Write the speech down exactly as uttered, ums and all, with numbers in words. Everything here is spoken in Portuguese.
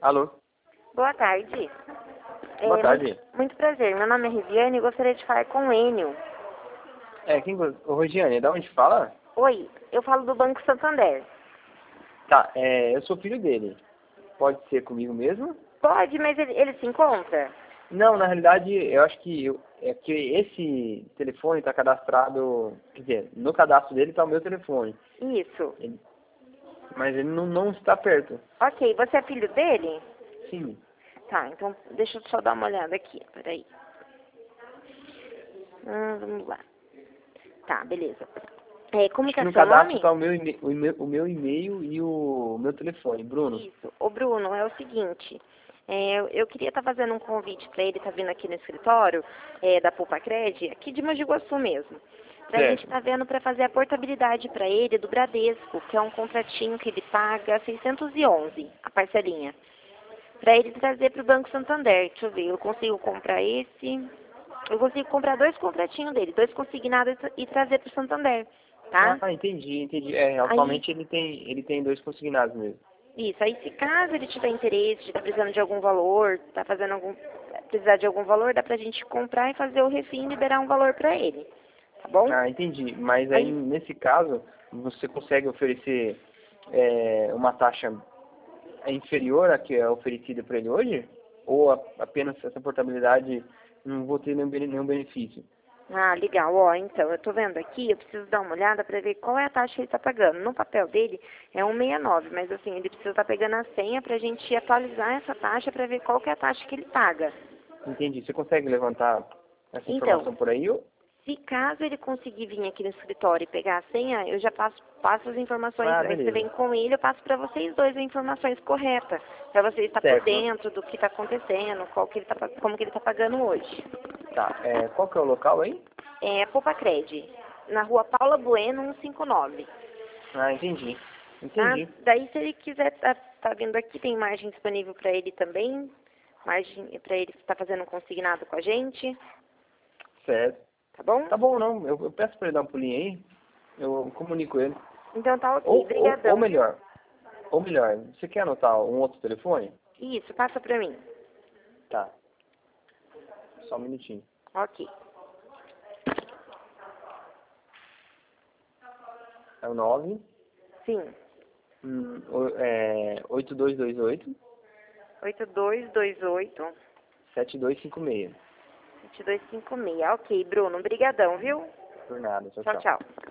Alô? Boa tarde. Boa É, tarde. Muito, muito prazer. Meu nome é Riviane e gostaria de falar com o Enio. É, quem... Ô, Regiane, da onde fala? Oi, eu falo do Banco Santander. Tá, é, eu sou filho dele. Pode ser comigo mesmo? Pode, mas ele, ele se encontra? Não, na realidade, eu acho que, eu, é que esse telefone está cadastrado, quer dizer, no cadastro dele está o meu telefone. Isso. Ele- mas ele não, não está perto. Ok, você é filho dele? Sim. Tá, então deixa eu só dar uma olhada aqui. Peraí. Hum, vamos lá. Tá, beleza. É, como Acho que que é no seu cadastro nome? está o meu, e-mail- o, e-mail- o meu e-mail e o meu telefone, Bruno. Isso. Ô, Bruno, é o seguinte. é, eu eu queria estar fazendo um convite para ele estar vindo aqui no escritório é, da Poupa Cred, aqui de Mogi Guaçu mesmo. Pra gente Certo. estar vendo para fazer a portabilidade para ele do Bradesco, que é um contratinho que ele paga seiscentos e onze, a parcelinha. Para ele trazer para o Banco Santander. Deixa eu ver, eu consigo comprar esse. Eu consigo comprar dois contratinhos dele, dois consignados e tra- e trazer para o Santander, tá? Ah, entendi, entendi. É, Aí, atualmente ele tem, ele tem dois consignados mesmo. isso, aí se caso ele tiver interesse, está precisando de algum valor, está fazendo algum. Precisar de algum valor, dá pra gente comprar e fazer o refim e liberar um valor para ele. Tá bom? Ah, entendi. Mas aí, Aí, nesse caso, você consegue oferecer é, uma taxa inferior à que é oferecida para ele hoje? Ou a- apenas essa portabilidade não vou ter nenhum, bene- nenhum benefício? ah, legal. Ó, então, eu tô vendo aqui, eu preciso dar uma olhada para ver qual é a taxa que ele tá pagando. No papel dele é cento e sessenta e nove, mas assim, ele precisa estar pegando a senha pra gente atualizar essa taxa para ver qual que é a taxa que ele paga. Entendi. Você consegue levantar essa Então, informação por aí? Ou... se caso ele conseguir vir aqui no escritório e pegar a senha, eu já passo, passo as informações, Ah, aí você beleza. vem com ele, eu passo para vocês dois as informações corretas, para você estar por Certo. dentro do que está acontecendo, qual que ele tá, pa- como que ele está pagando hoje. Tá. É, qual que é o local aí? É Poupa Cred, na rua Paula Bueno, cento e cinquenta e nove. Ah, entendi. Tá? Entendi. Daí, se ele quiser tá, tá vindo aqui, tem margem disponível para ele também, margem para ele estar fazendo um consignado com a gente, Certo. tá bom? Tá bom, não. Eu, eu peço para ele dar um pulinho aí. Eu comunico ele. Então tá ok, Ou, ou, ou brigadão, viu? melhor, ou melhor, você quer anotar um outro telefone? Isso, passa para mim. Tá, só um minutinho. Ok. É o nove, Sim. hum, o- é, oito dois dois oito, oito dois dois oito, sete dois cinco seis. sete dois cinco seis. Ok, Bruno. Brigadão, viu? Por nada, tchau, Tchau, tchau. tchau.